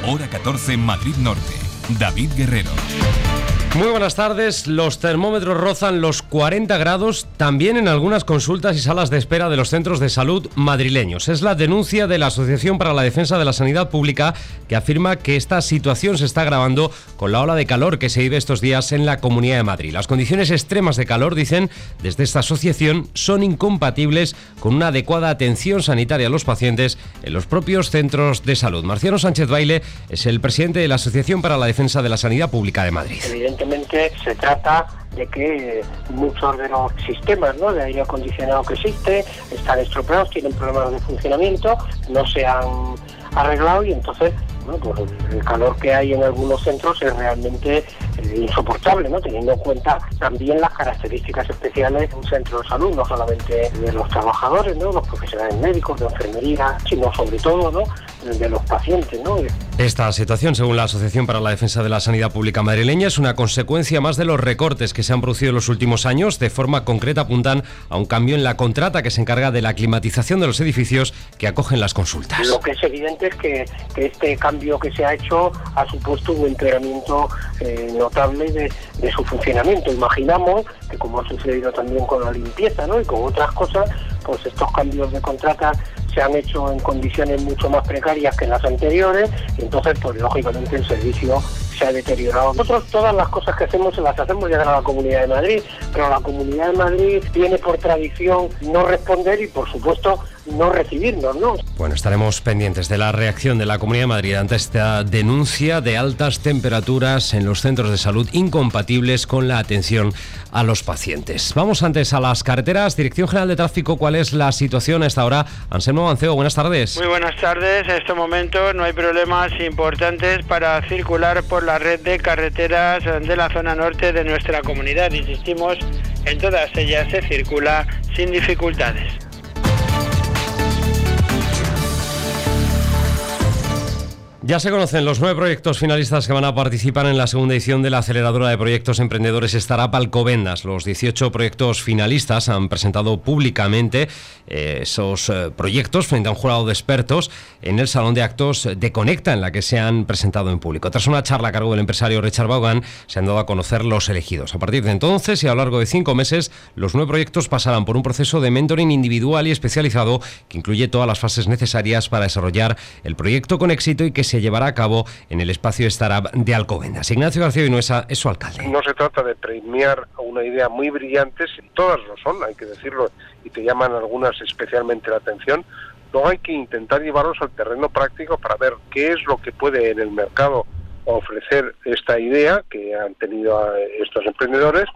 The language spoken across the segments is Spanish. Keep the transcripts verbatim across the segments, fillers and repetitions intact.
Hora catorce, Madrid Norte. David Guerrero. Muy buenas tardes. Los termómetros rozan los cuarenta grados también en algunas consultas y salas de espera de los centros de salud madrileños. Es la denuncia de la Asociación para la Defensa de la Sanidad Pública, que afirma que esta situación se está agravando con la ola de calor que se vive estos días en la Comunidad de Madrid. Las condiciones extremas de calor, dicen desde esta asociación, son incompatibles con una adecuada atención sanitaria a los pacientes en los propios centros de salud. Marciano Sánchez Baile es el presidente de la Asociación para la Defensa de la Sanidad Pública de Madrid. Evidentemente se trata de que muchos de los sistemas, ¿no?, de aire acondicionado que existe están estropeados, tienen problemas de funcionamiento, no se han arreglado y entonces, bueno, pues el calor que hay en algunos centros es realmente eh, insoportable, ¿no?, teniendo en cuenta también las características especiales de un centro de salud, no solamente de los trabajadores, ¿no?, los profesionales médicos, de enfermería, sino sobre todo, ¿no?, de los pacientes, ¿no? Esta situación, según la Asociación para la Defensa de la Sanidad Pública madrileña, es una consecuencia más de los recortes que se han producido en los últimos años. De forma concreta apuntan a un cambio en la contrata que se encarga de la climatización de los edificios que acogen las consultas. Lo que es evidente es que, que este cambio que se ha hecho ha supuesto un empeoramiento eh, notable de, de su funcionamiento. Imaginamos que, como ha sucedido también con la limpieza, ¿no?, y con otras cosas, pues estos cambios de contrata se han hecho en condiciones mucho más precarias que las anteriores y entonces, pues lógicamente el servicio se ha deteriorado. Nosotros todas las cosas que hacemos las hacemos llegar a la Comunidad de Madrid, pero la Comunidad de Madrid tiene por tradición no responder y, por supuesto, no recibirnos, ¿no? Bueno, estaremos pendientes de la reacción de la Comunidad de Madrid ante esta denuncia de altas temperaturas en los centros de salud incompatibles con la atención a los pacientes. Vamos antes a las carreteras. Dirección General de Tráfico, ¿cuál es la situación a esta hora? Anselmo Mancebo, buenas tardes. Muy buenas tardes. En este momento no hay problemas importantes para circular por la red de carreteras de la zona norte de nuestra comunidad. Insistimos, en todas ellas se circula sin dificultades. Ya se conocen los nueve proyectos finalistas que van a participar en la segunda edición de la aceleradora de proyectos emprendedores Startup Alcobendas. Los dieciocho proyectos finalistas han presentado públicamente eh, esos eh, proyectos frente a un jurado de expertos en el Salón de Actos de Conecta, en la que se han presentado en público. Tras una charla a cargo del empresario Richard Vaughan, se han dado a conocer los elegidos. A partir de entonces y a lo largo de cinco meses, los nueve proyectos pasarán por un proceso de mentoring individual y especializado que incluye todas las fases necesarias para desarrollar el proyecto con éxito y que se se llevará a cabo en el espacio Startup de Alcobendas. Ignacio García Vinuesa es su alcalde. No se trata de premiar una idea muy brillante, si todas lo son, hay que decirlo, y te llaman algunas especialmente la atención. Luego hay que intentar llevarlos al terreno práctico para ver qué es lo que puede en el mercado ofrecer esta idea que han tenido estos emprendedores,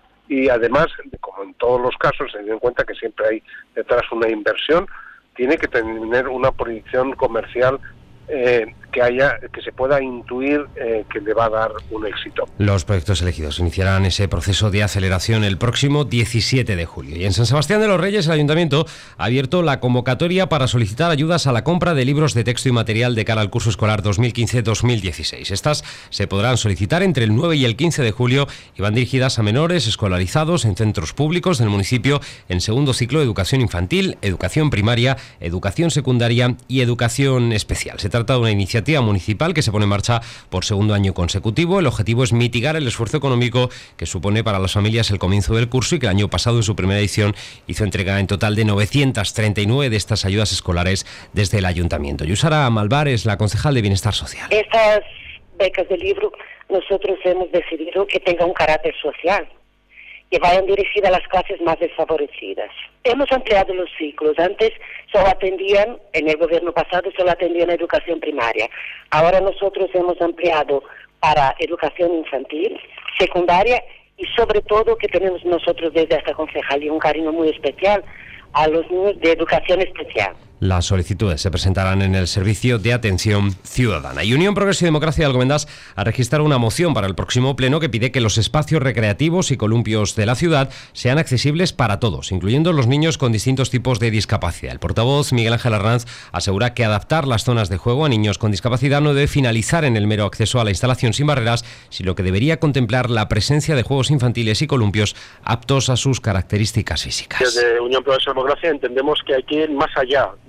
y además, como en todos los casos, teniendo en cuenta que siempre hay detrás una inversión, tiene que tener una proyección comercial Eh, que haya, que se pueda intuir eh, que le va a dar un éxito. Los proyectos elegidos iniciarán ese proceso de aceleración el próximo diecisiete de julio. Y en San Sebastián de los Reyes, el Ayuntamiento ha abierto la convocatoria para solicitar ayudas a la compra de libros de texto y material de cara al curso escolar dos mil quince dos mil dieciséis. Estas se podrán solicitar entre el nueve y el quince de julio y van dirigidas a menores escolarizados en centros públicos del municipio en segundo ciclo de educación infantil, educación primaria, educación secundaria y educación especial. Se trata de una iniciativa municipal que se pone en marcha por segundo año consecutivo. El objetivo es mitigar el esfuerzo económico que supone para las familias el comienzo del curso y que el año pasado, en su primera edición, hizo entrega en total de novecientas treinta y nueve de estas ayudas escolares desde el Ayuntamiento. Yusara Malvar es la concejal de Bienestar Social. Estas becas de libro nosotros hemos decidido que tengan un carácter social, que vayan dirigidas a las clases más desfavorecidas. Hemos ampliado los ciclos. Antes solo atendían, en el gobierno pasado, solo atendían a educación primaria. Ahora nosotros hemos ampliado para educación infantil, secundaria y sobre todo que tenemos nosotros desde esta concejalía un cariño muy especial a los niños de educación especial. Las solicitudes se presentarán en el Servicio de Atención Ciudadana. Y Unión Progreso y Democracia de Alcobendas ha registrado una moción para el próximo pleno que pide que los espacios recreativos y columpios de la ciudad sean accesibles para todos, incluyendo los niños con distintos tipos de discapacidad. El portavoz Miguel Ángel Arranz asegura que adaptar las zonas de juego a niños con discapacidad no debe finalizar en el mero acceso a la instalación sin barreras, sino que debería contemplar la presencia de juegos infantiles y columpios aptos a sus características físicas. Desde Unión Progreso y Democracia entendemos que hay que ir más allá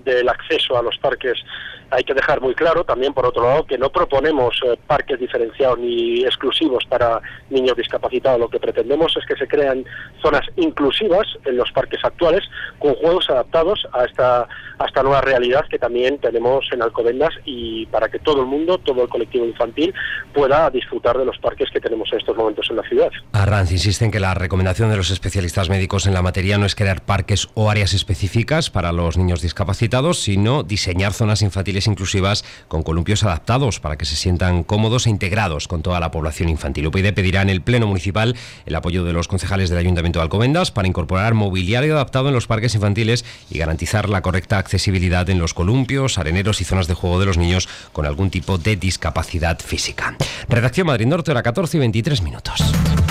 del acceso a los parques hay que dejar muy claro también, por otro lado, que no proponemos eh, parques diferenciados ni exclusivos para niños discapacitados. Lo que pretendemos es que se crean zonas inclusivas en los parques actuales con juegos adaptados a esta, a esta nueva realidad que también tenemos en Alcobendas, y para que todo el mundo, todo el colectivo infantil pueda disfrutar de los parques que tenemos en estos momentos en la ciudad. Arranz insiste en que la recomendación de los especialistas médicos en la materia no es crear parques o áreas específicas para los niños discapacitados, sino diseñar zonas infantiles inclusivas con columpios adaptados para que se sientan cómodos e integrados con toda la población infantil. U P YD pedirá en el Pleno Municipal el apoyo de los concejales del Ayuntamiento de Alcobendas para incorporar mobiliario adaptado en los parques infantiles y garantizar la correcta accesibilidad en los columpios, areneros y zonas de juego de los niños con algún tipo de discapacidad física. Redacción Madrid Norte, hora catorce y veintitrés minutos.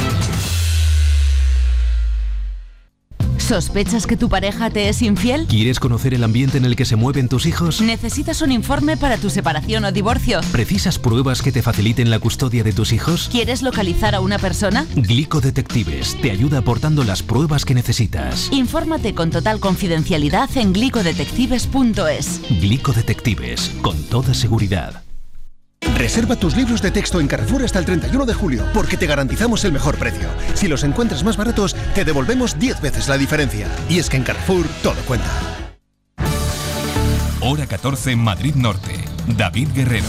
¿Sospechas que tu pareja te es infiel? ¿Quieres conocer el ambiente en el que se mueven tus hijos? ¿Necesitas un informe para tu separación o divorcio? ¿Precisas pruebas que te faciliten la custodia de tus hijos? ¿Quieres localizar a una persona? Glicodetectives te ayuda aportando las pruebas que necesitas. Infórmate con total confidencialidad en glicodetectives punto es. Glicodetectives, con toda seguridad. Reserva tus libros de texto en Carrefour hasta el treinta y uno de julio, porque te garantizamos el mejor precio. Si los encuentras más baratos, te devolvemos diez veces la diferencia. Y es que en Carrefour todo cuenta. Hora catorce en Madrid Norte. David Guerrero.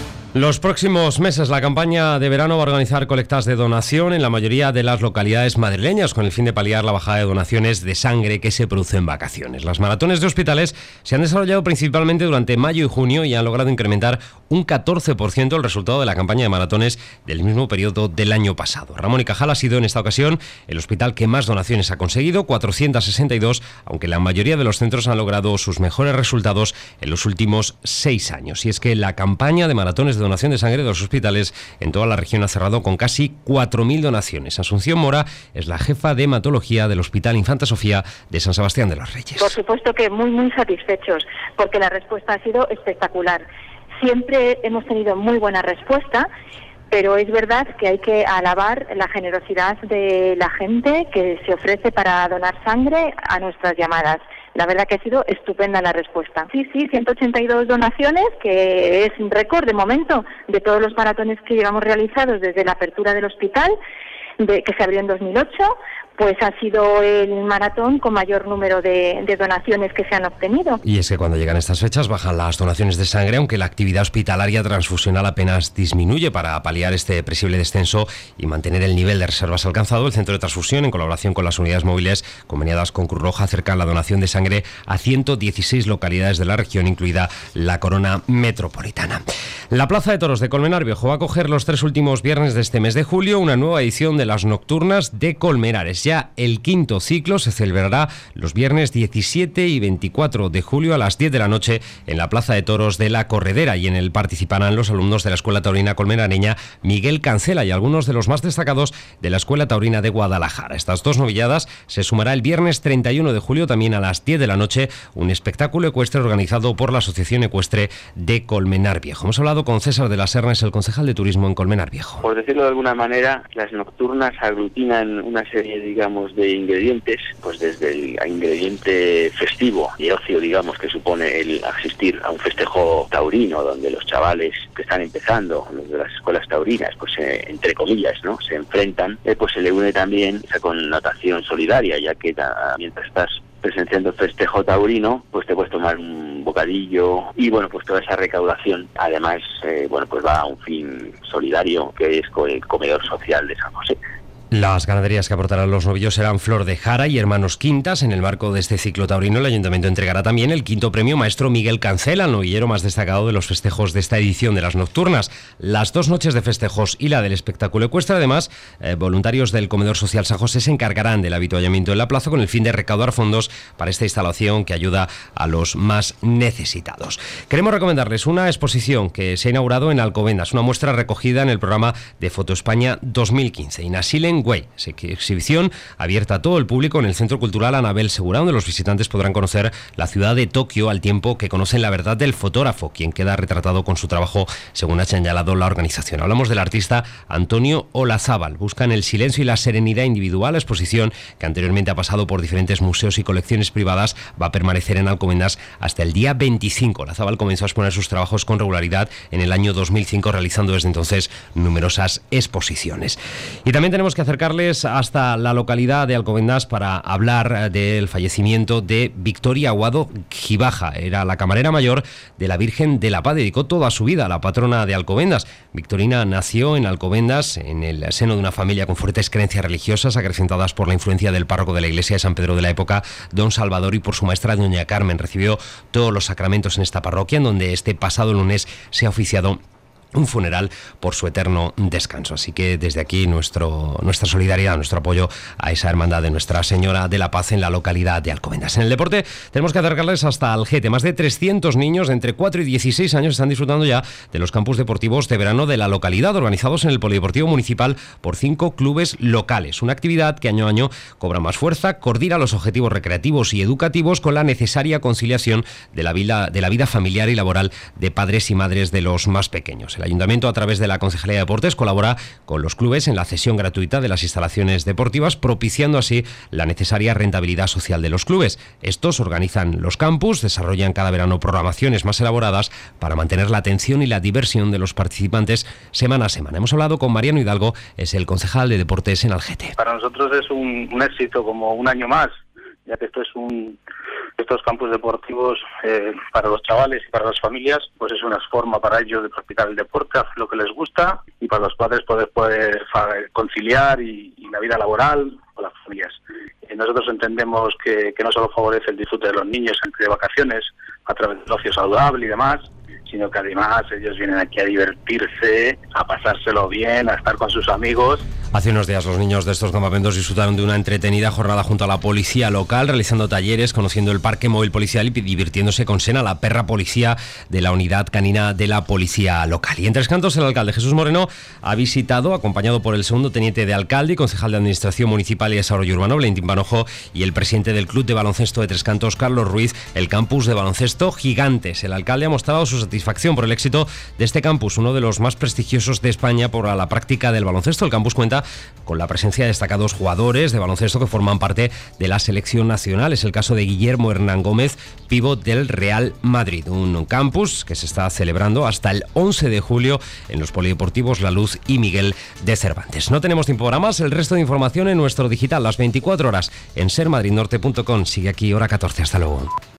Los próximos meses la campaña de verano va a organizar colectas de donación en la mayoría de las localidades madrileñas con el fin de paliar la bajada de donaciones de sangre que se produce en vacaciones. Las maratones de hospitales se han desarrollado principalmente durante mayo y junio y han logrado incrementar un catorce por ciento el resultado de la campaña de maratones del mismo periodo del año pasado. Ramón y Cajal ha sido en esta ocasión el hospital que más donaciones ha conseguido, cuatrocientas sesenta y dos, aunque la mayoría de los centros han logrado sus mejores resultados en los últimos seis años. Y es que la campaña de maratones de donación de sangre de los hospitales en toda la región ha cerrado con casi cuatro mil donaciones. Asunción Mora es la jefa de hematología del Hospital Infanta Sofía de San Sebastián de los Reyes. Por supuesto que muy, muy satisfechos, porque la respuesta ha sido espectacular. Siempre hemos tenido muy buena respuesta, pero es verdad que hay que alabar la generosidad de la gente que se ofrece para donar sangre a nuestras llamadas. La verdad que ha sido estupenda la respuesta. Sí, sí, ciento ochenta y dos donaciones, que es un récord de momento de todos los maratones que llevamos realizados desde la apertura del hospital, de, que se abrió en dos mil ocho, pues ha sido el maratón con mayor número de, de donaciones que se han obtenido. Y es que cuando llegan estas fechas bajan las donaciones de sangre, aunque la actividad hospitalaria transfusional apenas disminuye. Para paliar este previsible descenso y mantener el nivel de reservas alcanzado, el Centro de Transfusión, en colaboración con las unidades móviles conveniadas con Cruz Roja, acerca la donación de sangre a ciento dieciséis localidades de la región, incluida la Corona Metropolitana. La Plaza de Toros de Colmenar Viejo va a acoger los tres últimos viernes de este mes de julio una nueva edición de las Nocturnas de Colmenares. Ya el quinto ciclo se celebrará los viernes diecisiete y veinticuatro de julio a las diez de la noche en la Plaza de Toros de la Corredera, y en el participarán los alumnos de la Escuela Taurina Colmenareña Miguel Cancela y algunos de los más destacados de la Escuela Taurina de Guadalajara. Estas dos novilladas se sumará el viernes treinta y uno de julio también a las diez de la noche un espectáculo ecuestre organizado por la Asociación Ecuestre de Colmenar Viejo. Hemos hablado con César de la Serna, es el concejal de turismo en Colmenar Viejo. Por decirlo de alguna manera, las nocturnas aglutinan una serie, digamos, de ingredientes, pues desde el ingrediente festivo y ocio, digamos, que supone el asistir a un festejo taurino, donde los chavales que están empezando, los de las escuelas taurinas, pues eh, entre comillas, ¿no?, se enfrentan, eh, pues se le une también esa connotación solidaria, ya que ta, mientras estás presenciando el festejo taurino, pues te puedes tomar un bocadillo y bueno, pues toda esa recaudación, además, eh, bueno, pues va a un fin solidario, que es el comedor social de San José. Las ganaderías que aportarán los novillos serán Flor de Jara y Hermanos Quintas. En el marco de este ciclo taurino, el Ayuntamiento entregará también el quinto premio Maestro Miguel Cancela, el novillero más destacado de los festejos de esta edición de las Nocturnas. Las dos noches de festejos y la del espectáculo ecuestre, además, eh, voluntarios del Comedor Social San José se encargarán del avituallamiento en la plaza con el fin de recaudar fondos para esta instalación que ayuda a los más necesitados. Queremos recomendarles una exposición que se ha inaugurado en Alcobendas, una muestra recogida en el programa de Foto España dos mil quince. Inasilen Wen Wei, exhibición abierta a todo el público en el Centro Cultural Anabel Segura, donde los visitantes podrán conocer la ciudad de Tokio al tiempo que conocen la verdad del fotógrafo, quien queda retratado con su trabajo, según ha señalado la organización. Hablamos del artista Antonio Olazábal. Busca en el silencio y la serenidad individual. La exposición, que anteriormente ha pasado por diferentes museos y colecciones privadas, va a permanecer en Alcobendas hasta el día veinticinco. Olazábal comenzó a exponer sus trabajos con regularidad en el año dos mil cinco, realizando desde entonces numerosas exposiciones. Y también tenemos que acercarles hasta la localidad de Alcobendas para hablar del fallecimiento de Victoria Aguado Gibaja. Era la camarera mayor de la Virgen de la Paz. Dedicó toda su vida a la patrona de Alcobendas. Victorina nació en Alcobendas, en el seno de una familia con fuertes creencias religiosas, acrecentadas por la influencia del párroco de la iglesia de San Pedro de la época, don Salvador, y por su maestra doña Carmen. Recibió todos los sacramentos en esta parroquia, en donde este pasado lunes se ha oficiado un funeral por su eterno descanso. Así que desde aquí nuestro, nuestra solidaridad, nuestro apoyo a esa hermandad de Nuestra Señora de la Paz en la localidad de Alcobendas. En el deporte tenemos que acercarles hasta Algete. Más de trescientos niños de entre cuatro y dieciséis años están disfrutando ya de los campus deportivos de verano de la localidad, organizados en el Polideportivo Municipal por cinco clubes locales. Una actividad que año a año cobra más fuerza, coordina los objetivos recreativos y educativos con la necesaria conciliación de la vida, de la vida familiar y laboral de padres y madres de los más pequeños. El Ayuntamiento, a través de la Concejalía de Deportes, colabora con los clubes en la cesión gratuita de las instalaciones deportivas, propiciando así la necesaria rentabilidad social de los clubes. Estos organizan los campus, desarrollan cada verano programaciones más elaboradas para mantener la atención y la diversión de los participantes semana a semana. Hemos hablado con Mariano Hidalgo, es el concejal de Deportes en Algete. Para nosotros es un, un éxito, como un año más, ya que esto es un... Estos campos deportivos eh, para los chavales y para las familias, pues es una forma para ellos de practicar el deporte, hacer lo que les gusta, y para los padres poder, poder conciliar y, y la vida laboral con las familias. Eh, nosotros entendemos que, que no solo favorece el disfrute de los niños entre vacaciones a través del ocio saludable y demás, sino que además ellos vienen aquí a divertirse, a pasárselo bien, a estar con sus amigos. Hace unos días los niños de estos campamentos disfrutaron de una entretenida jornada junto a la policía local, realizando talleres, conociendo el parque móvil policial y divirtiéndose con Sena, la perra policía de la unidad canina de la policía local. Y en Tres Cantos, el alcalde Jesús Moreno ha visitado, acompañado por el segundo teniente de alcalde y concejal de Administración Municipal y Desarrollo Urbano, Valentín Panojo, y el presidente del Club de Baloncesto de Tres Cantos, Carlos Ruiz, el campus de baloncesto Gigantes. El alcalde ha mostrado su satisfacción por el éxito de este campus, uno de los más prestigiosos de España por la práctica del baloncesto. El campus cuenta con la presencia de destacados jugadores de baloncesto que forman parte de la selección nacional. Es el caso de Guillermo Hernán Gómez, pívot del Real Madrid. Un campus que se está celebrando hasta el once de julio en los polideportivos La Luz y Miguel de Cervantes. No tenemos tiempo para más. El resto de información en nuestro digital, las veinticuatro horas, en ser madrid norte punto com. Sigue aquí, hora catorce. Hasta luego.